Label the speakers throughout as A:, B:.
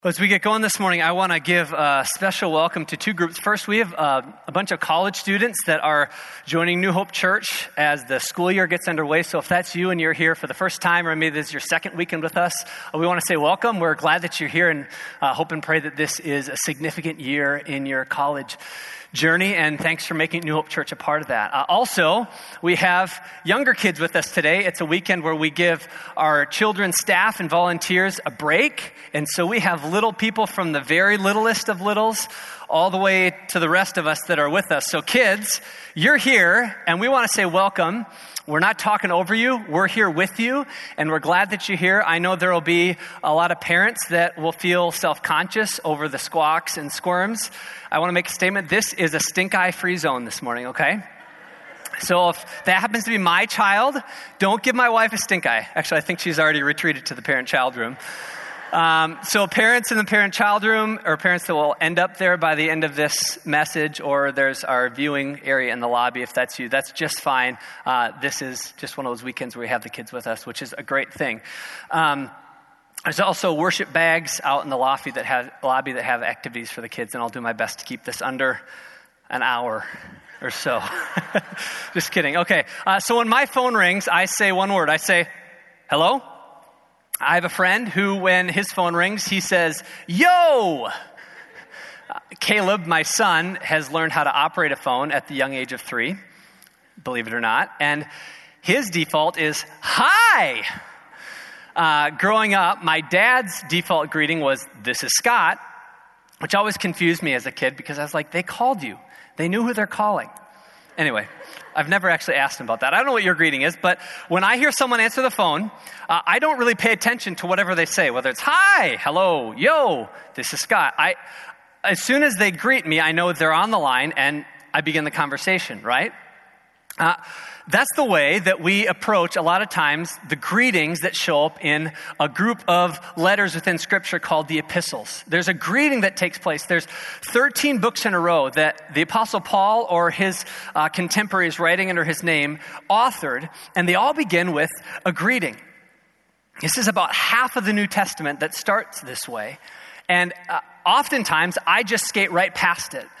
A: As we get going this morning, I want to give a special welcome to two groups. First, we have a bunch of college students that are joining New Hope Church as the school year gets underway. So if that's you and you're here for the first time, or maybe this is your second weekend with us, we want to say welcome. We're glad that you're here and hope and pray that this is a significant year in your college journey, and thanks for making New Hope Church a part of that. Also, we have younger kids with us today. It's a weekend where we give our children's staff and volunteers a break, and so we have little people from the very littlest of littles all the way to the rest of us that are with us. So kids, you're here, and we want to say welcome. We're not talking over you. We're here with you, and we're glad that you're here. I know there will be a lot of parents that will feel self-conscious over the squawks and squirms. I want to make a statement. This is a stink-eye free zone this morning, okay? So if that happens to be my child, don't give my wife a stink eye. Actually, I think she's already retreated to the parent-child room. So parents in the parent-child room, or parents that will end up there by the end of this message, or there's our viewing area in the lobby, if that's you, that's just fine. This is just one of those weekends where we have the kids with us, which is a great thing. There's also worship bags out in the lobby that have activities for the kids, and I'll do my best to keep this under an hour or so. Just kidding. Okay, so when my phone rings, I say one word. I say, hello? I have a friend who, when his phone rings, he says, yo! Caleb, my son, has learned how to operate a phone at the young age of 3, believe it or not, and his default is, hi! Growing up, my dad's default greeting was, this is Scott, which always confused me as a kid because I was like, they called you. They knew who they're calling. Anyway, I've never actually asked him about that. I don't know what your greeting is, but when I hear someone answer the phone, I don't really pay attention to whatever they say, whether it's hi, hello, yo, this is Scott. As soon as they greet me, I know they're on the line and I begin the conversation, right? That's the way that we approach, a lot of times, the greetings that show up in a group of letters within Scripture called the epistles. There's a greeting that takes place. There's 13 books in a row that the Apostle Paul or his contemporaries writing under his name authored, and they all begin with a greeting. This is about half of the New Testament that starts this way, and oftentimes I just skate right past it.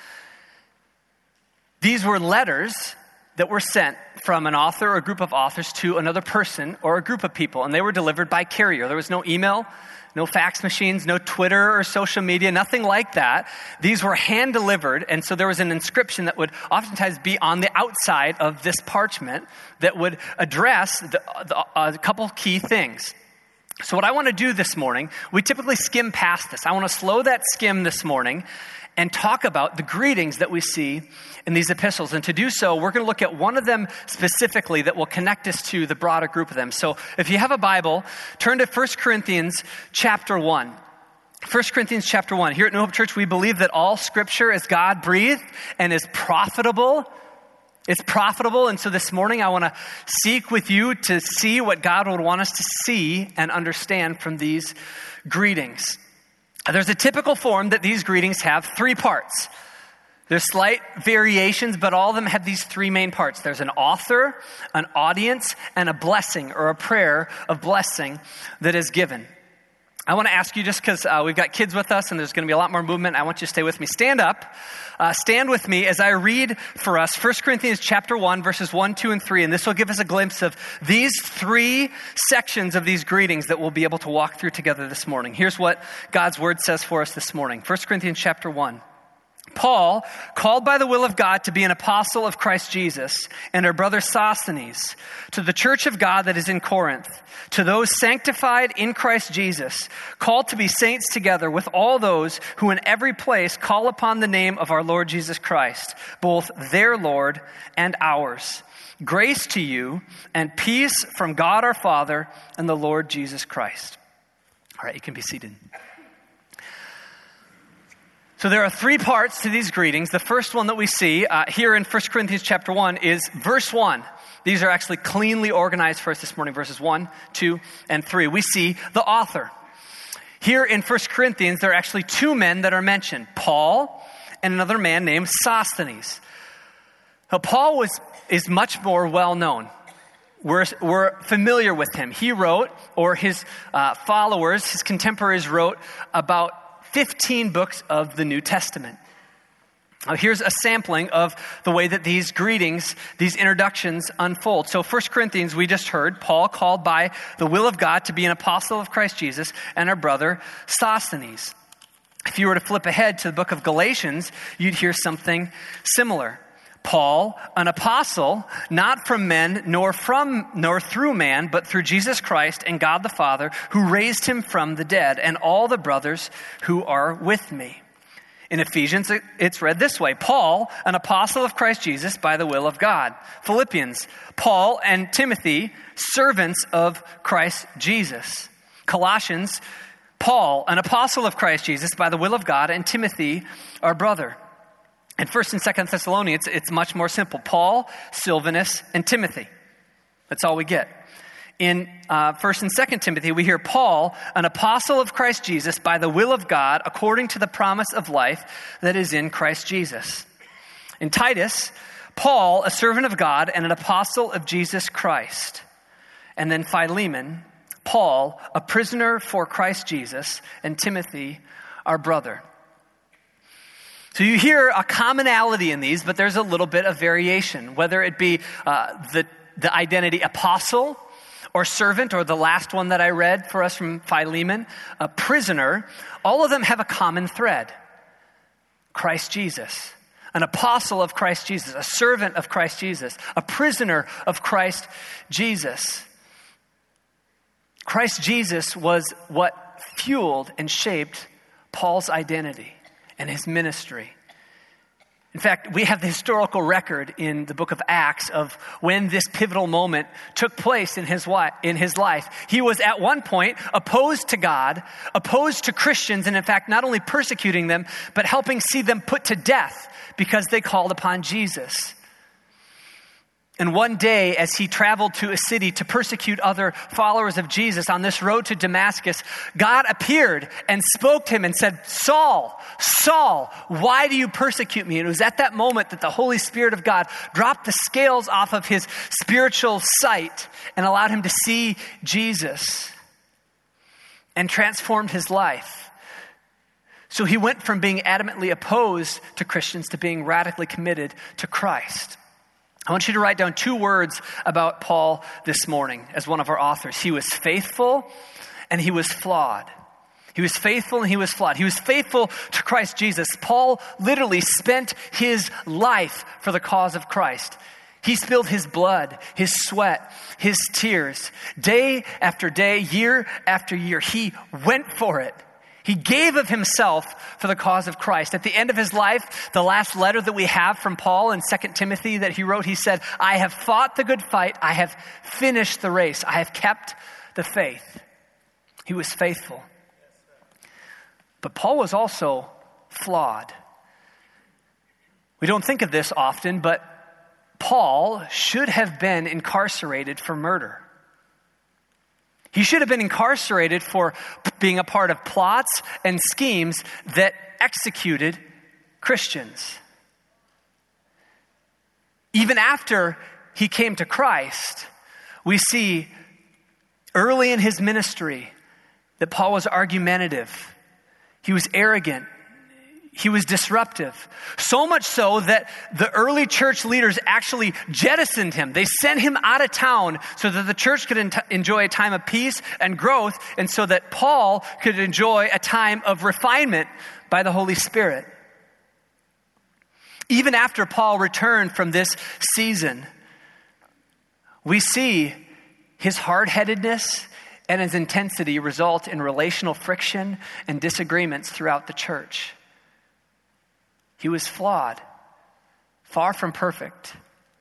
A: These were letters that were sent from an author or a group of authors to another person or a group of people, and they were delivered by carrier. There was no email, no fax machines, no Twitter or social media, nothing like that. These were hand-delivered, and so there was an inscription that would oftentimes be on the outside of this parchment that would address a couple key things. So what I want to do this morning, we typically skim past this. I want to slow that skim this morning and talk about the greetings that we see in these epistles. And to do so, we're going to look at one of them specifically that will connect us to the broader group of them. So if you have a Bible, turn to 1 Corinthians chapter 1. 1 Corinthians chapter 1. Here at New Hope Church, we believe that all Scripture is God-breathed and is profitable. It's profitable, and so this morning I want to seek with you to see what God would want us to see and understand from these greetings. There's a typical form that these greetings have 3 parts. There's slight variations, but all of them have these 3 main parts. There's an author, an audience, and a blessing or a prayer of blessing that is given. I want to ask you, just because we've got kids with us and there's going to be a lot more movement, I want you to stay with me. Stand up. Stand with me as I read for us 1 Corinthians chapter 1, verses 1, 2, and 3. And this will give us a glimpse of these 3 sections of these greetings that we'll be able to walk through together this morning. Here's what God's word says for us this morning. 1 Corinthians chapter 1. Paul, called by the will of God to be an apostle of Christ Jesus, and our brother Sosthenes, to the church of God that is in Corinth, to those sanctified in Christ Jesus, called to be saints together with all those who in every place call upon the name of our Lord Jesus Christ, both their Lord and ours. Grace to you and peace from God our Father and the Lord Jesus Christ. All right, you can be seated. So there are 3 parts to these greetings. The first one that we see here in 1 Corinthians chapter 1 is verse 1. These are actually cleanly organized for us this morning, verses 1, 2, and 3. We see the author. Here in 1 Corinthians, there are actually 2 men that are mentioned, Paul and another man named Sosthenes. Now, Paul is much more well-known. We're familiar with him. He wrote, or his followers, his contemporaries wrote about 15 books of the New Testament. Now, here's a sampling of the way that these greetings, these introductions unfold. So 1 Corinthians, we just heard, Paul called by the will of God to be an apostle of Christ Jesus, and our brother Sosthenes. If you were to flip ahead to the book of Galatians, you'd hear something similar. Paul, an apostle, not from men, nor through man, but through Jesus Christ and God the Father, who raised him from the dead, and all the brothers who are with me. In Ephesians, it's read this way: Paul, an apostle of Christ Jesus by the will of God. Philippians, Paul and Timothy, servants of Christ Jesus. Colossians, Paul, an apostle of Christ Jesus by the will of God, and Timothy, our brother. In 1st and 2nd Thessalonians, it's much more simple. Paul, Silvanus, and Timothy. That's all we get. In 1st and 2nd Timothy, we hear Paul, an apostle of Christ Jesus by the will of God, according to the promise of life that is in Christ Jesus. In Titus, Paul, a servant of God and an apostle of Jesus Christ. And then Philemon, Paul, a prisoner for Christ Jesus, and Timothy, our brother. So you hear a commonality in these, but there's a little bit of variation, whether it be the identity apostle, or servant, or the last one that I read for us from Philemon, a prisoner. All of them have a common thread: Christ Jesus. An apostle of Christ Jesus, a servant of Christ Jesus, a prisoner of Christ Jesus. Christ Jesus was what fueled and shaped Paul's identity and his ministry. In fact, we have the historical record in the book of Acts of when this pivotal moment took place in his life. He was at one point opposed to God, opposed to Christians, and in fact, not only persecuting them, but helping see them put to death because they called upon Jesus. And one day, as he traveled to a city to persecute other followers of Jesus on this road to Damascus, God appeared and spoke to him and said, "Saul, Saul, why do you persecute me?" And it was at that moment that the Holy Spirit of God dropped the scales off of his spiritual sight and allowed him to see Jesus and transformed his life. So he went from being adamantly opposed to Christians to being radically committed to Christ. I want you to write down 2 words about Paul this morning as one of our authors. He was faithful and he was flawed. He was faithful and he was flawed. He was faithful to Christ Jesus. Paul literally spent his life for the cause of Christ. He spilled his blood, his sweat, his tears. Day after day, year after year, he went for it. He gave of himself for the cause of Christ. At the end of his life, the last letter that we have from Paul in 2 Timothy that he wrote, he said, "I have fought the good fight. I have finished the race. I have kept the faith." He was faithful. But Paul was also flawed. We don't think of this often, but Paul should have been incarcerated for murder. He should have been incarcerated for being a part of plots and schemes that executed Christians. Even after he came to Christ, we see early in his ministry that Paul was argumentative. He was arrogant. He was disruptive. So much so that the early church leaders actually jettisoned him. They sent him out of town so that the church could enjoy a time of peace and growth, and so that Paul could enjoy a time of refinement by the Holy Spirit. Even after Paul returned from this season, we see his hard-headedness and his intensity result in relational friction and disagreements throughout the church. He was flawed, far from perfect.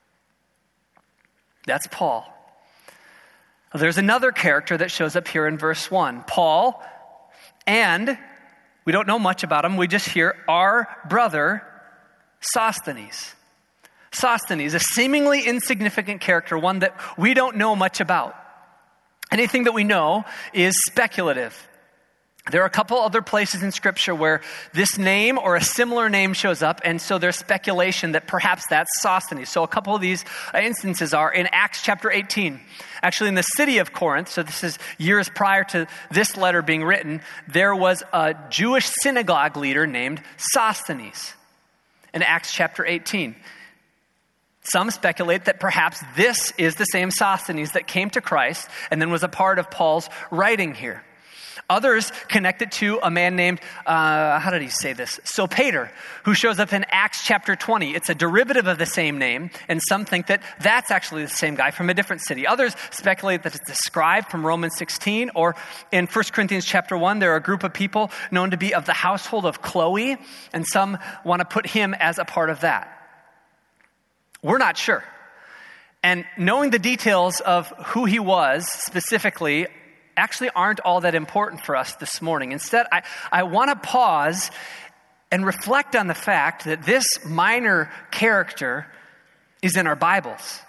A: That's Paul. There's another character that shows up here in verse 1. Paul, and we don't know much about him. We just hear our brother Sosthenes. Sosthenes, a seemingly insignificant character, one that we don't know much about. Anything that we know is speculative. There are a couple other places in Scripture where this name or a similar name shows up, and so there's speculation that perhaps that's Sosthenes. So a couple of these instances are in Acts chapter 18. Actually, in the city of Corinth, so this is years prior to this letter being written, there was a Jewish synagogue leader named Sosthenes in Acts chapter 18. Some speculate that perhaps this is the same Sosthenes that came to Christ and then was a part of Paul's writing here. Others connect it to a man named, how did he say this? Sopater, who shows up in Acts chapter 20. It's a derivative of the same name, and some think that that's actually the same guy from a different city. Others speculate that it's a scribe from Romans 16, or in 1 Corinthians chapter 1, there are a group of people known to be of the household of Chloe, and some want to put him as a part of that. We're not sure. And knowing the details of who he was specifically actually aren't all that important for us this morning. Instead, I want to pause and reflect on the fact that this minor character is in our Bibles.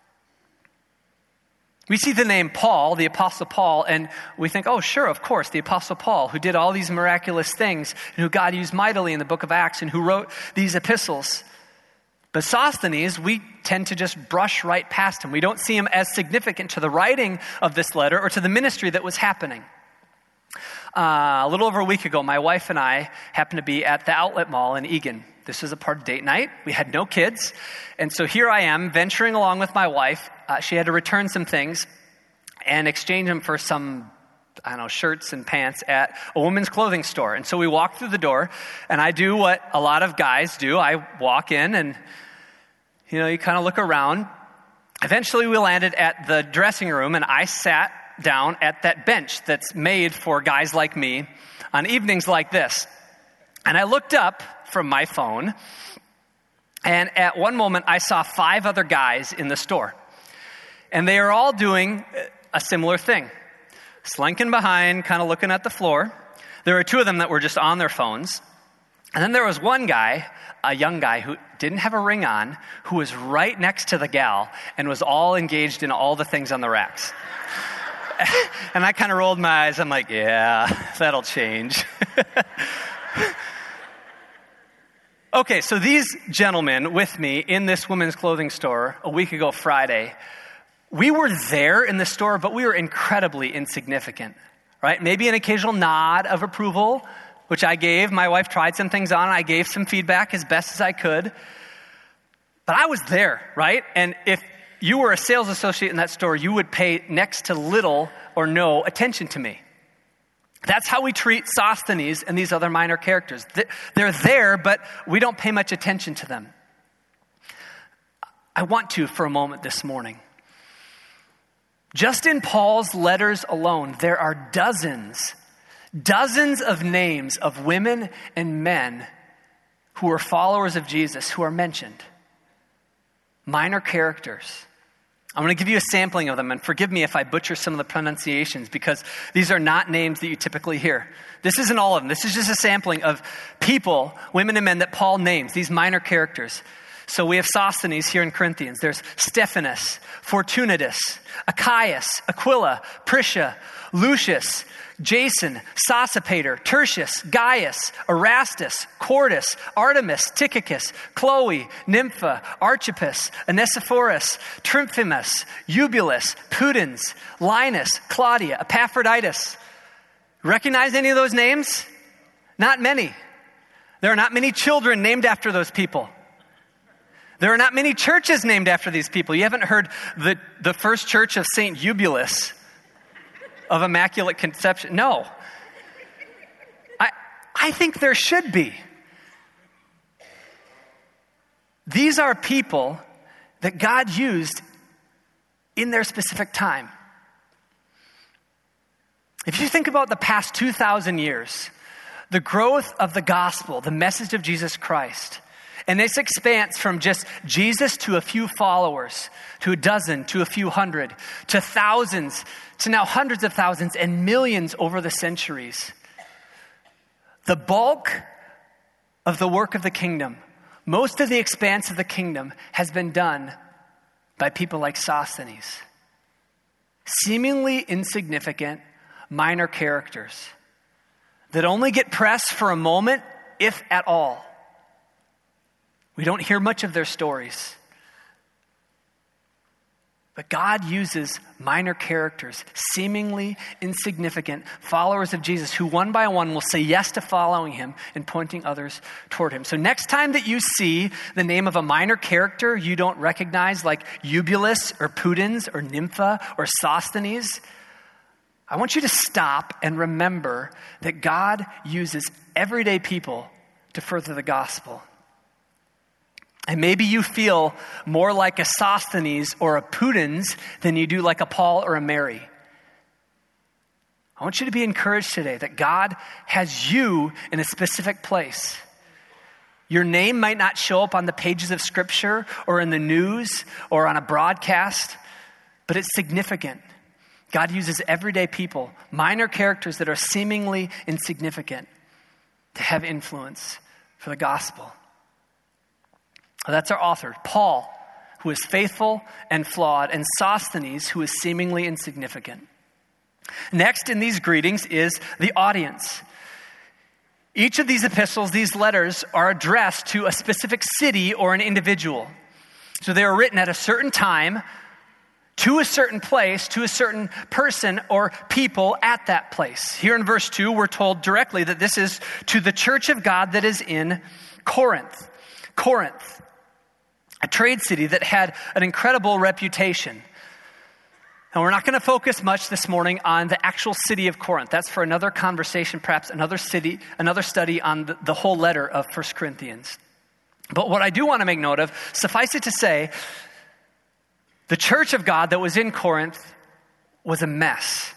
A: We see the name Paul, the Apostle Paul, and we think, oh, sure, of course, the Apostle Paul, who did all these miraculous things, and who God used mightily in the book of Acts, and who wrote these epistles. But Sosthenes, we tend to just brush right past him. We don't see him as significant to the writing of this letter or to the ministry that was happening. A little over a week ago, my wife and I happened to be at the Outlet Mall in Eagan. This was a part of date night. We had no kids. And so here I am venturing along with my wife. She had to return some things and exchange them for some, shirts and pants at a women's clothing store. And so we walked through the door, and I do what a lot of guys do. I walk in and you kind of look around. Eventually, we landed at the dressing room, and I sat down at that bench that's made for guys like me on evenings like this. And I looked up from my phone, and at one moment, I saw 5 other guys in the store. And they are all doing a similar thing. Slinking behind, kind of looking at the floor. There were 2 of them that were just on their phones. And then there was one guy, a young guy who didn't have a ring on, who was right next to the gal and was all engaged in all the things on the racks. And I kind of rolled my eyes. I'm like, yeah, that'll change. Okay, so these gentlemen with me in this women's clothing store a week ago Friday, we were there in the store, but we were incredibly insignificant, right? Maybe an occasional nod of approval, which I gave. My wife tried some things on, and I gave some feedback as best as I could. But I was there, right? And if you were a sales associate in that store, you would pay next to little or no attention to me. That's how we treat Sosthenes and these other minor characters. They're there, but we don't pay much attention to them. I want to for a moment this morning. Just in Paul's letters alone, there are dozens of names of women and men who are followers of Jesus who are mentioned. Minor characters. I'm going to give you a sampling of them, and forgive me if I butcher some of the pronunciations, because these are not names that you typically hear. This isn't all of them. This is just a sampling of people, women and men, that Paul names, these minor characters. So we have Sosthenes here in Corinthians. There's Stephanas, Fortunatus, Achaeus, Aquila, Prisca, Lucius, Jason, Sosipater, Tertius, Gaius, Erastus, Quartus, Artemis, Tychicus, Chloe, Nympha, Archippus, Onesiphorus, Tryphimus, Eubulus, Pudens, Linus, Claudia, Epaphroditus. Recognize any of those names? Not many. There are not many children named after those people. There are not many churches named after these people. You haven't heard the first church of St. Eubulus of Immaculate Conception. No. I think there should be. These are people that God used in their specific time. If you think about the past 2,000 years, the growth of the gospel, the message of Jesus Christ, and this expands from just Jesus to a few followers, to a dozen, to a few hundred, to thousands, to now hundreds of thousands and millions over the centuries. The bulk of the work of the kingdom, most of the expanse of the kingdom has been done by people like Sosthenes. Seemingly insignificant, minor characters that only get press for a moment, if at all. We don't hear much of their stories. But God uses minor characters, seemingly insignificant followers of Jesus, who one by one will say yes to following him and pointing others toward him. So next time that you see the name of a minor character you don't recognize, like Eubulus or Pudens or Nympha or Sosthenes, I want you to stop and remember that God uses everyday people to further the gospel. And maybe you feel more like a Sosthenes or a Pudens than you do like a Paul or a Mary. I want you to be encouraged today that God has you in a specific place. Your name might not show up on the pages of Scripture or in the news or on a broadcast, but it's significant. God uses everyday people, minor characters that are seemingly insignificant, to have influence for the gospel. That's our author, Paul, who is faithful and flawed, and Sosthenes, who is seemingly insignificant. Next in these greetings is the audience. Each of these epistles, these letters, are addressed to a specific city or an individual. So they are written at a certain time, to a certain place, to a certain person or people at that place. Here in verse 2, we're told directly that this is to the church of God that is in Corinth. Corinth, a trade city that had an incredible reputation. And we're not going to focus much this morning on the actual city of Corinth. That's for another conversation, perhaps another study on the whole letter of 1 Corinthians. But what I do want to make note of, suffice it to say, the church of God that was in Corinth was a mess.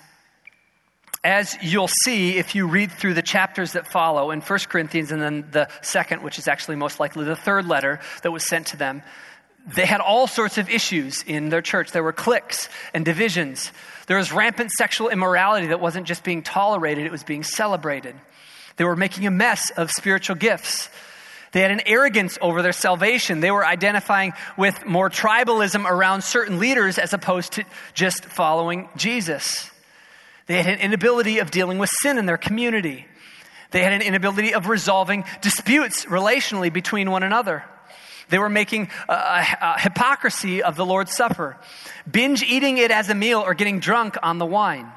A: As you'll see if you read through the chapters that follow in 1 Corinthians and then the second, which is actually most likely the third letter that was sent to them, they had all sorts of issues in their church. There were cliques and divisions. There was rampant sexual immorality that wasn't just being tolerated, it was being celebrated. They were making a mess of spiritual gifts. They had an arrogance over their salvation. They were identifying with more tribalism around certain leaders as opposed to just following Jesus. They had an inability of dealing with sin in their community. They had an inability of resolving disputes relationally between one another. They were making a hypocrisy of the Lord's Supper, binge eating it as a meal or getting drunk on the wine.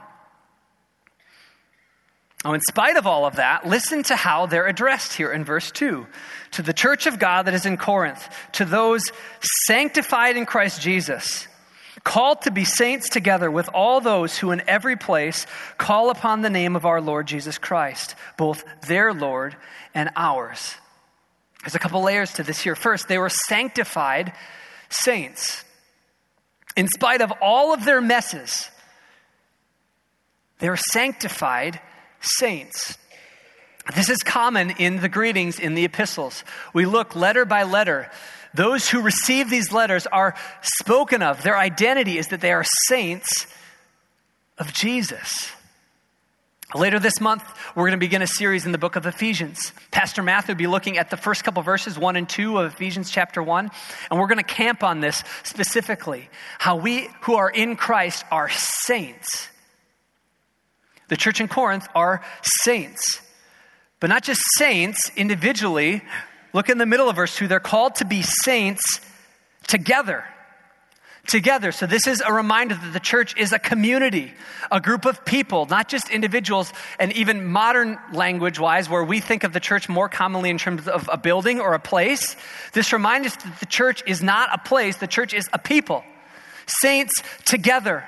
A: Now, in spite of all of that, listen to how they're addressed here in verse 2. To the church of God that is in Corinth, to those sanctified in Christ Jesus, called to be saints together with all those who in every place call upon the name of our Lord Jesus Christ, both their Lord and ours. There's a couple layers to this here. First, they were sanctified saints. In spite of all of their messes, they were sanctified saints. This is common in the greetings in the epistles. We look letter by letter. Those who receive these letters are spoken of. Their identity is that they are saints of Jesus. Later this month, we're going to begin a series in the book of Ephesians. Pastor Matthew will be looking at the first couple verses, 1 and 2 of Ephesians chapter 1. And we're going to camp on this specifically. How we who are in Christ are saints. The church in Corinth are saints. But not just saints individually. Look in the middle of verse 2. They're called to be saints together. Together. So this is a reminder that the church is a community, a group of people, not just individuals. And even modern language-wise, where we think of the church more commonly in terms of a building or a place, this reminds us that the church is not a place. The church is a people. Saints together.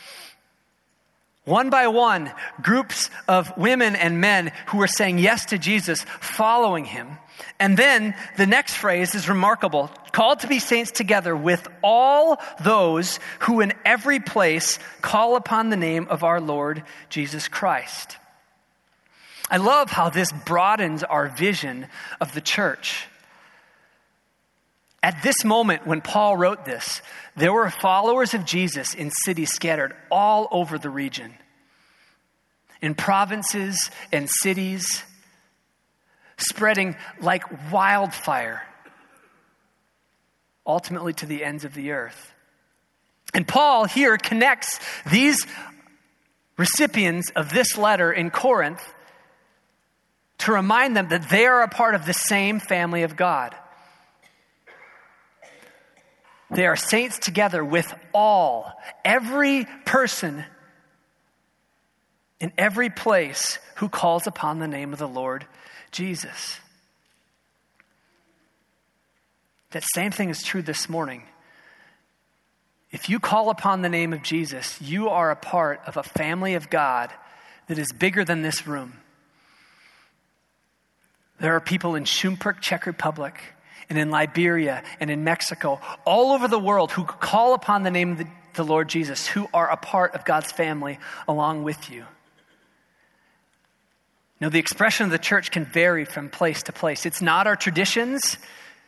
A: One by one, groups of women and men who are saying yes to Jesus, following him. And then the next phrase is remarkable. Called to be saints together with all those who in every place call upon the name of our Lord Jesus Christ. I love how this broadens our vision of the church. At this moment when Paul wrote this, there were followers of Jesus in cities scattered all over the region, in provinces and cities, spreading like wildfire, ultimately to the ends of the earth. And Paul here connects these recipients of this letter in Corinth to remind them that they are a part of the same family of God. They are saints together with every person in every place who calls upon the name of the Lord Jesus. That same thing is true this morning. If you call upon the name of Jesus, you are a part of a family of God that is bigger than this room. There are people in Schumpeck, Czech Republic, and in Liberia, and in Mexico, all over the world who call upon the name of the Lord Jesus, who are a part of God's family along with you. Now, the expression of the church can vary from place to place. It's not our traditions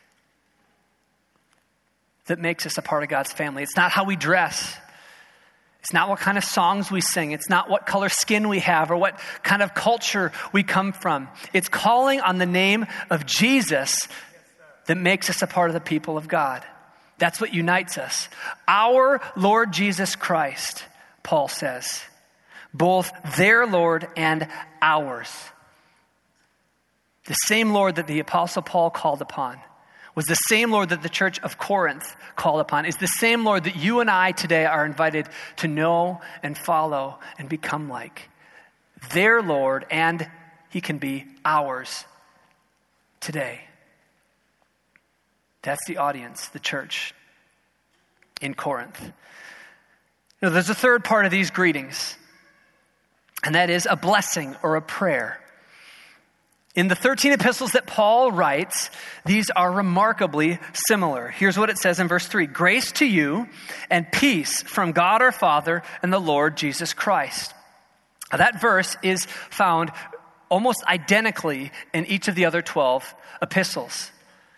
A: that makes us a part of God's family. It's not how we dress. It's not what kind of songs we sing. It's not what color skin we have or what kind of culture we come from. It's calling on the name of Jesus that makes us a part of the people of God. That's what unites us. Our Lord Jesus Christ, Paul says, both their Lord and ours. The same Lord that the Apostle Paul called upon was the same Lord that the church of Corinth called upon, is the same Lord that you and I today are invited to know and follow and become like. Their Lord, and he can be ours today. That's the audience, the church in Corinth. Now, there's a third part of these greetings, and that is a blessing or a prayer. In the 13 epistles that Paul writes, these are remarkably similar. Here's what it says in verse 3. Grace to you and peace from God our Father and the Lord Jesus Christ. Now, that verse is found almost identically in each of the other 12 epistles.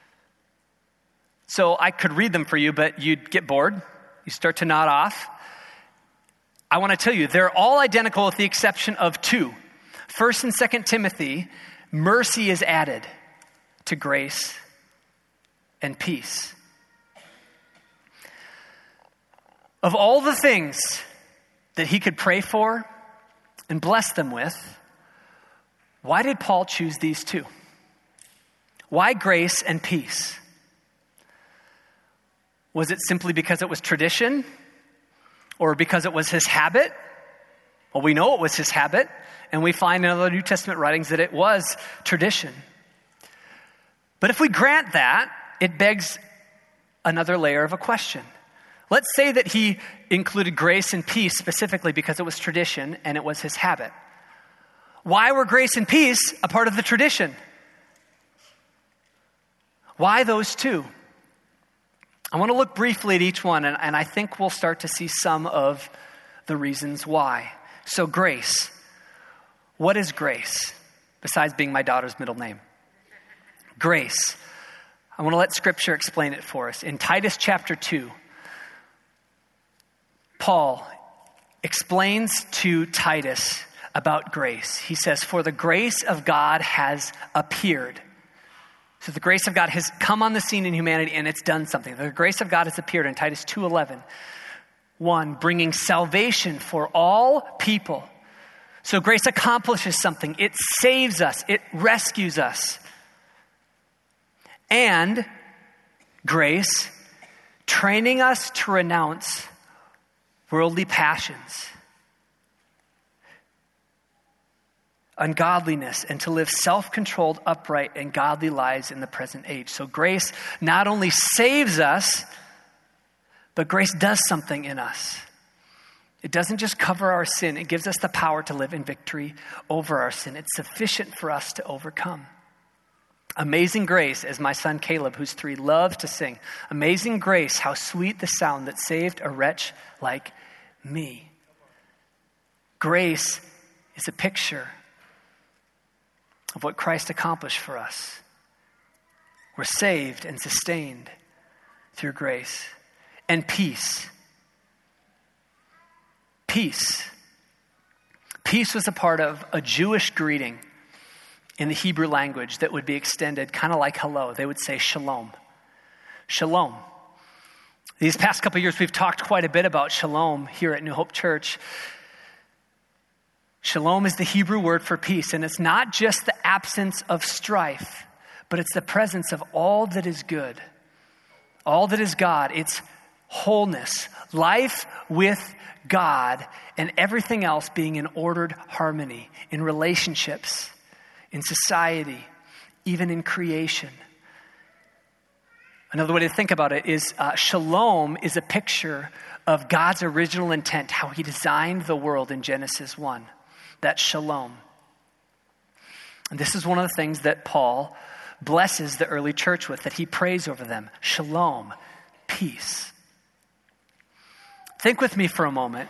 A: So I could read them for you, but you'd get bored. You start to nod off. I want to tell you, they're all identical with the exception of two. 1st and 2nd Timothy, mercy is added to grace and peace. Of all the things that he could pray for and bless them with, why did Paul choose these two? Why grace and peace? Was it simply because it was tradition? Or because it was his habit? Well, we know it was his habit. And we find in other New Testament writings that it was tradition. But if we grant that, it begs another layer of a question. Let's say that he included grace and peace specifically because it was tradition and it was his habit. Why were grace and peace a part of the tradition? Why those two? I want to look briefly at each one, and I think we'll start to see some of the reasons why. So grace. What is grace, besides being my daughter's middle name? Grace. I want to let Scripture explain it for us. In Titus chapter 2, Paul explains to Titus about grace. He says, for the grace of God has appeared. So the grace of God has come on the scene in humanity and it's done something. The grace of God has appeared in Titus 2:11. 1, bringing salvation for all people. So grace accomplishes something. It saves us. It rescues us. And grace, training us to renounce worldly passions, ungodliness, and to live self-controlled, upright, and godly lives in the present age. So grace not only saves us, but grace does something in us. It doesn't just cover our sin. It gives us the power to live in victory over our sin. It's sufficient for us to overcome. Amazing grace, as my son Caleb, who's 3, loves to sing. Amazing grace, how sweet the sound that saved a wretch like me. Grace is a picture of what Christ accomplished for us. We're saved and sustained through grace. And peace. Peace. Peace was a part of a Jewish greeting in the Hebrew language that would be extended kind of like hello. They would say shalom. Shalom. These past couple of years, we've talked quite a bit about shalom here at New Hope Church. Shalom is the Hebrew word for peace, and it's not just the absence of strife, but it's the presence of all that is good, all that is God. It's wholeness, life with God, and everything else being in ordered harmony, in relationships, in society, even in creation. Another way to think about it is shalom is a picture of God's original intent, how he designed the world in Genesis 1. That's shalom. And this is one of the things that Paul blesses the early church with, that he prays over them. Shalom, peace. Think with me for a moment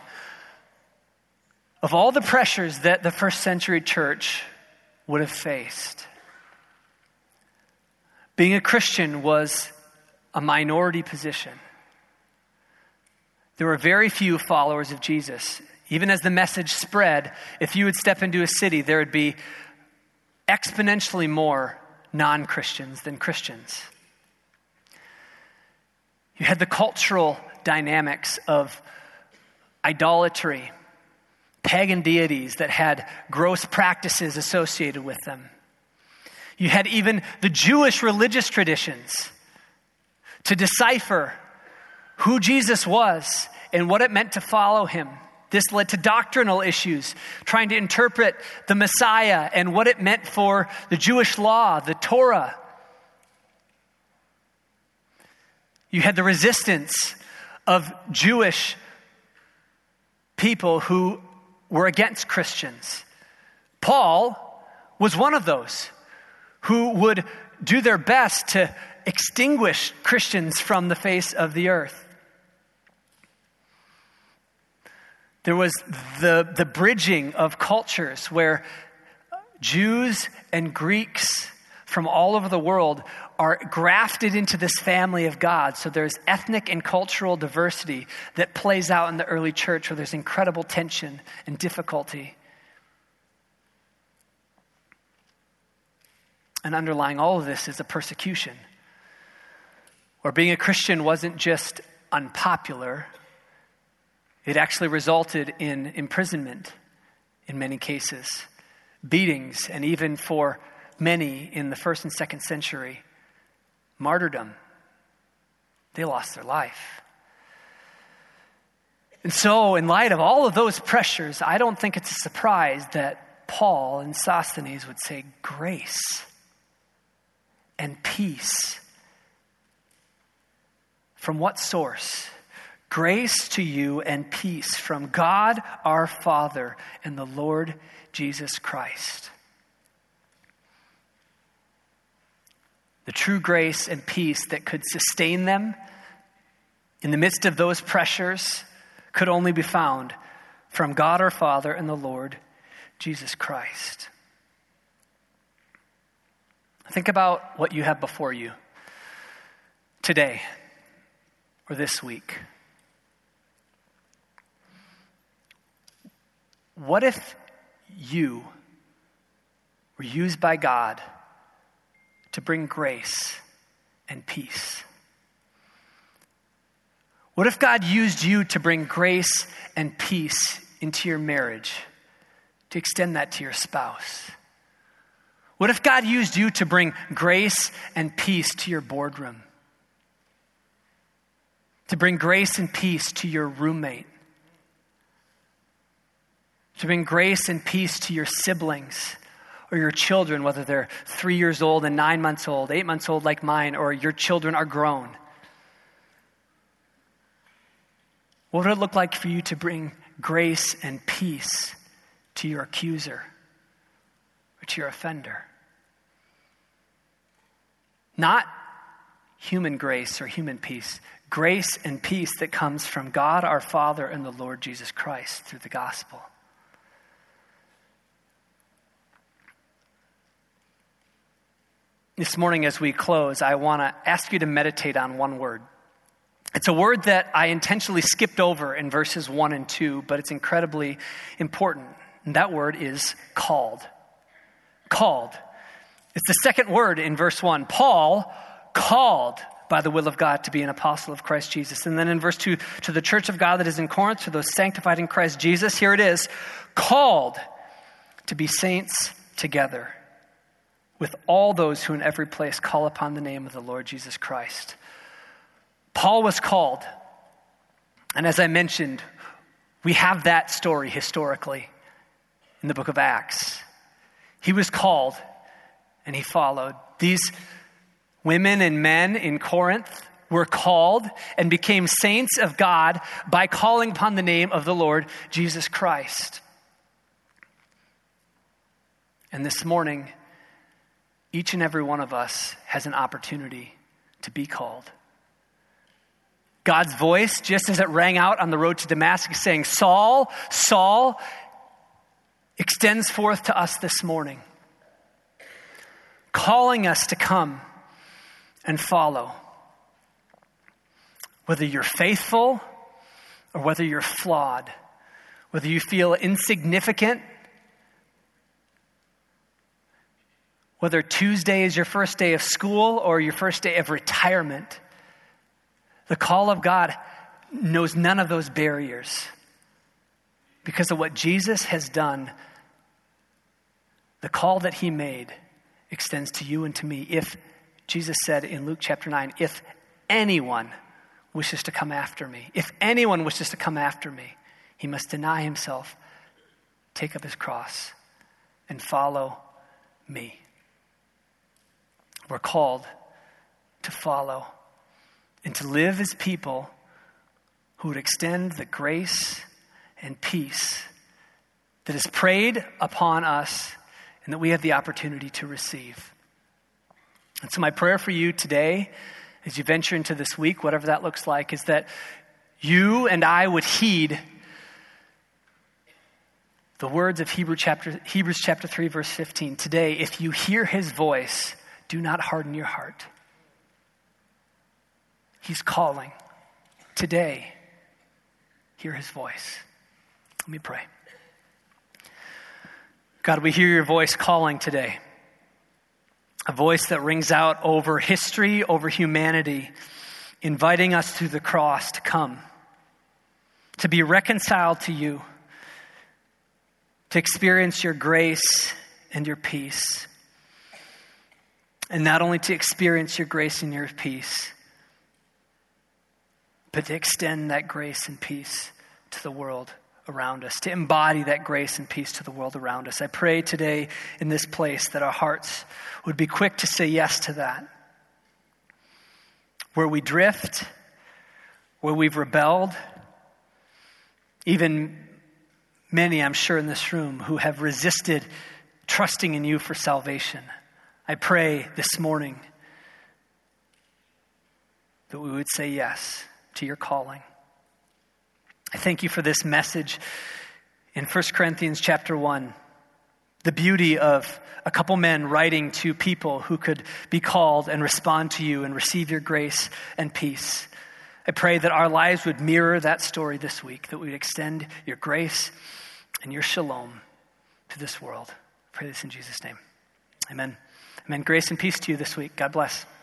A: of all the pressures that the first century church would have faced. Being a Christian was a minority position. There were very few followers of Jesus. Even as the message spread, if you would step into a city, there would be exponentially more non-Christians than Christians. You had the cultural dynamics of idolatry, pagan deities that had gross practices associated with them. You had even the Jewish religious traditions to decipher who Jesus was and what it meant to follow him. This led to doctrinal issues, trying to interpret the Messiah and what it meant for the Jewish law, the Torah. You had the resistance of Jewish people who were against Christians. Paul was one of those who would do their best to extinguish Christians from the face of the earth. There was the bridging of cultures where Jews and Greeks from all over the world are grafted into this family of God. So there's ethnic and cultural diversity that plays out in the early church where there's incredible tension and difficulty. And underlying all of this is a persecution, where being a Christian wasn't just unpopular. It actually resulted in imprisonment in many cases, beatings, and even for many in the first and second century, martyrdom. They lost their life. And so, in light of all of those pressures, I don't think it's a surprise that Paul and Sosthenes would say grace and peace. From what source? Grace to you and peace from God our Father and the Lord Jesus Christ. The true grace and peace that could sustain them in the midst of those pressures could only be found from God our Father and the Lord Jesus Christ. Think about what you have before you today or this week. What if you were used by God to bring grace and peace? What if God used you to bring grace and peace into your marriage, to extend that to your spouse? What if God used you to bring grace and peace to your boardroom? To bring grace and peace to your roommate? To bring grace and peace to your siblings or your children, whether they're 3 years old and 9 months old, 8 months old like mine, or your children are grown. What would it look like for you to bring grace and peace to your accuser or to your offender? Not human grace or human peace. Grace and peace that comes from God our Father and the Lord Jesus Christ through the gospel. This morning as we close, I want to ask you to meditate on one word. It's a word that I intentionally skipped over in verses 1 and 2, but it's incredibly important. And that word is called. Called. It's the second word in verse 1. Paul, called by the will of God to be an apostle of Christ Jesus. And then in verse 2, to the church of God that is in Corinth, to those sanctified in Christ Jesus, here it is, called to be saints together with all those who in every place call upon the name of the Lord Jesus Christ. Paul was called, and as I mentioned, we have that story historically in the book of Acts. He was called and he followed. These women and men in Corinth were called and became saints of God by calling upon the name of the Lord Jesus Christ. And this morning, each and every one of us has an opportunity to be called. God's voice, just as it rang out on the road to Damascus saying, Saul, Saul, extends forth to us this morning, calling us to come and follow. Whether you're faithful or whether you're flawed, whether you feel insignificant, whether Tuesday is your first day of school or your first day of retirement, the call of God knows none of those barriers. Because of what Jesus has done, the call that he made extends to you and to me. If Jesus said in Luke chapter 9, if anyone wishes to come after me, if anyone wishes to come after me, he must deny himself, take up his cross, and follow me. We're called to follow and to live as people who would extend the grace and peace that is prayed upon us and that we have the opportunity to receive. And so my prayer for you today, as you venture into this week, whatever that looks like, is that you and I would heed the words of Hebrews chapter 3, verse 15. Today, if you hear his voice, do not harden your heart. He's calling. Today, hear his voice. Let me pray. God, we hear your voice calling today. A voice that rings out over history, over humanity, inviting us through the cross to come, to be reconciled to you, to experience your grace and your peace. And not only to experience your grace and your peace, but to extend that grace and peace to the world around us, to embody that grace and peace to the world around us. I pray today in this place that our hearts would be quick to say yes to that. Where we drift, where we've rebelled, even many, I'm sure, in this room who have resisted trusting in you for salvation. I pray this morning that we would say yes to your calling. I thank you for this message in 1 Corinthians chapter 1. The beauty of a couple men writing to people who could be called and respond to you and receive your grace and peace. I pray that our lives would mirror that story this week, that we would extend your grace and your shalom to this world. I pray this in Jesus' name. Amen. Amen. Grace and peace to you this week. God bless.